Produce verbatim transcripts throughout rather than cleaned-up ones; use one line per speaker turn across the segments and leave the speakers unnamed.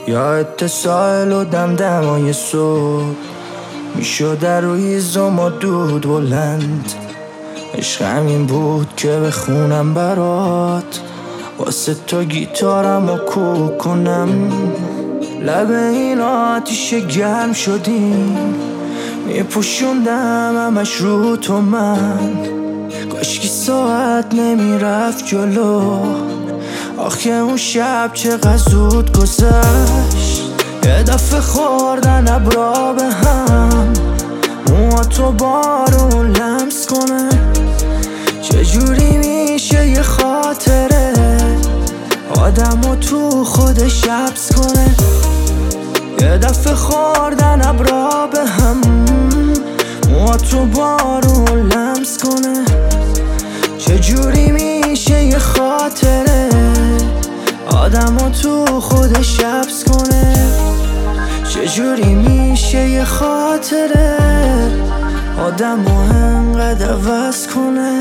یا اتصال و دمدمای صبح میشد روی زما دود بلند. عشق همین بود که بخونم برات، واسه تا گیتارم و کوک کنم. لب این آتیش گرم شدیم، میپوشوندم همش رو تو من. کاشکی ساعت نمیرفت جلو، آخه اون شب چقدر زود گذشت. یه دفعه خوردن ابرا به هم، موها تو بارون لمس کنه. چجوری میشه یه خاطره آدمو تو خودش حبس کنه؟ یه دفعه خوردن ابرا به هم، موها تو بارون لمس کنه. چجوری میشه یه خاطره آدمو تو خودش حبس کنه؟ چجوری میشه یه خاطره آدمو انقدر عوض کنه؟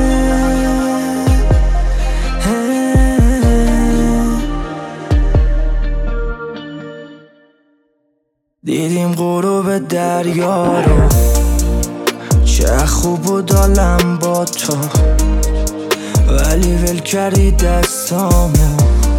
دیدیم غروب دریا رو، چه خوب بود عالم با تو، ولی ول کردی دستامو.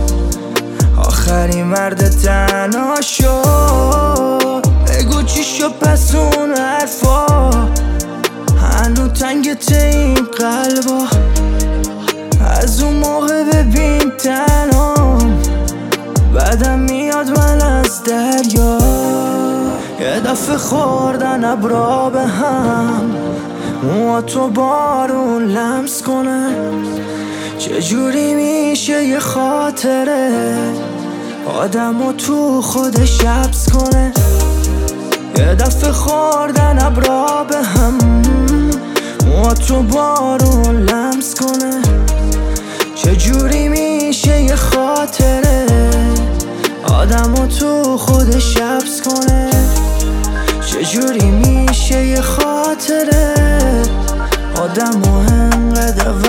آخری مرد تنها شد، بگو چی شد پس اون حرفا؟ هنو تنگت این قلبا، از اون موقع ببین تنام. بعدم میاد من از دریا، یه دفعه خوردن ابرا به هم، موها تو بارون لمس کنه. چجوری میشه یه خاطره آدمو تو خودش حبس کنه؟ یه دفعه خوردن ابرا به هم، موها تو بارون لمس کنه. چجوری میشه یه خاطره آدمو تو خودش حبس کنه؟ چجوری میشه یه خاطره آدمو انقدر